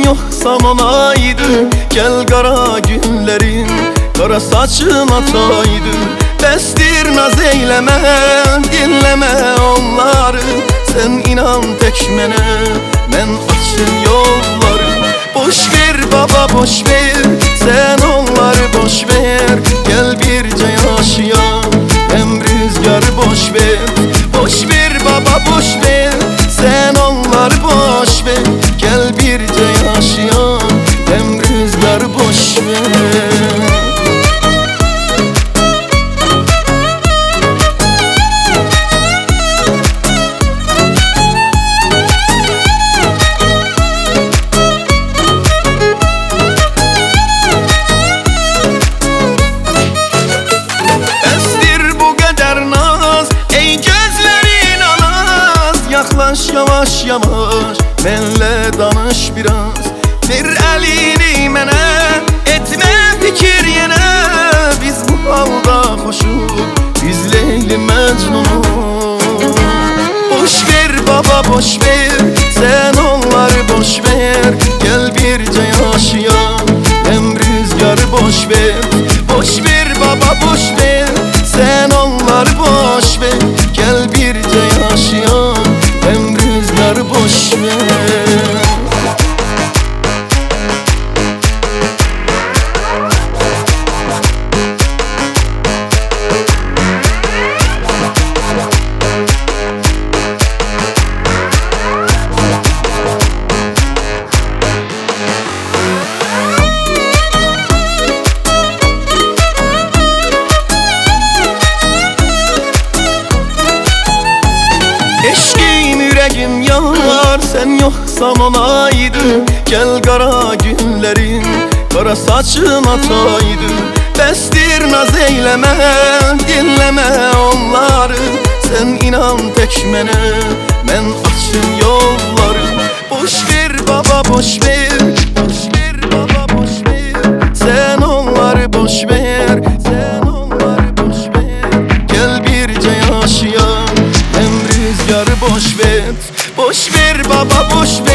yoksan olaydı, gel kara günlerin kara saçın ataydı. Bestir naz eyleme, dinleme onları, sen inan tek mene, men açın yolları. Boş ver baba boş ver, sen onları boş ver, gel birce yaşayalım, hem rüzgar boş ver. Boş ver baba boş ver, sen onları boş ver, gel birce yaşayalım, hem rüzgar boş ver. Yaklaş yavaş yavaş, benle danış biraz. Ver elini mene, etme fikir yene. Biz bu halda hoşuz, biz Leyli Mecnun'uz. Boş ver baba boş ver, sen onları boş ver, gel birce yaşayalım, hem rüzgar boş ver. Boş ver baba boş ver, sen onları boş ver, gel birce yaşayalım, hem rüzgar boş ver. Eşkim yüreğim yanar, sen yoksan olaydı, gel kara günlerin kara saçın ataydı. Bestir naz eyleme, dinleme onları, sen inan tek mene, men açın yolları. Boş ver baba boş ver, boş ver baba boş ver, sen onları boş ver, sen onları boş ver, gel birce yaşayalım, hem rüzgar boş ver. Boş ver baba boş ver,